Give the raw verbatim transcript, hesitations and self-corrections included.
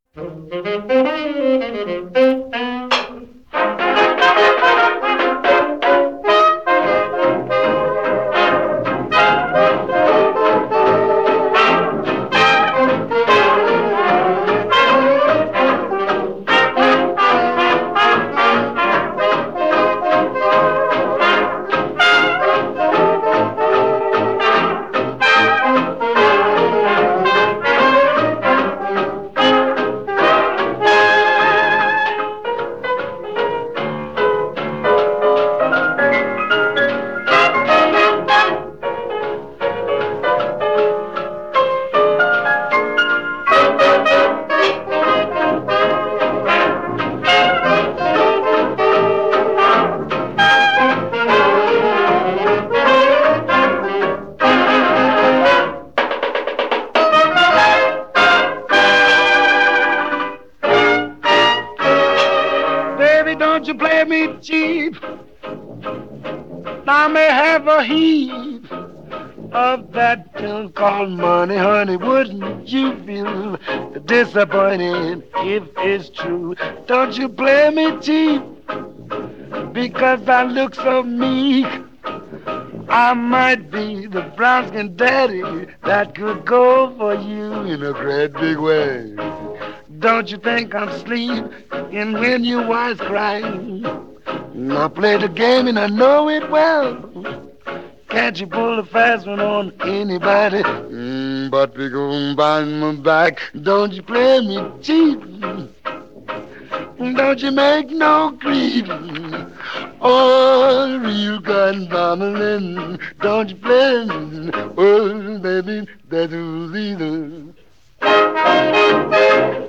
Baby, don't you play me cheap. I may have a heap of that junk called money, honey. Wouldn't you feel disappointed if it's true? Don't you play me cheap because I look so meek. I might be the brown skin daddy that could go for you in a great big way. Don't you think I'm asleep? And when you was crying, I play the game and I know it well. Can't you pull a fast one on anybody? Mm, but we gon' bind my back. Don't you play me cheap? Don't you make no creep? Oh, real gun bombing. Don't you play me? Oh, baby, that's the reason.